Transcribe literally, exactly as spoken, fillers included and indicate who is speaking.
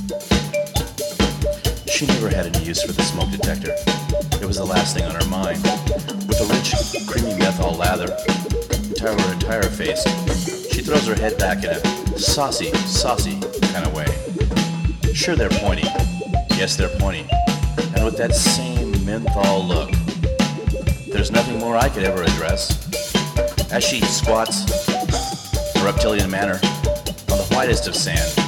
Speaker 1: She never had any use for the smoke detector. It was the last thing on her mind. With a rich, creamy menthol lather entire her entire face, she throws her head back in a saucy, saucy kind of way. Sure, they're pointy. Yes, they're pointy. And with that same menthol look, there's nothing more I could ever address. As she squats in a reptilian manner on the whitest of sand,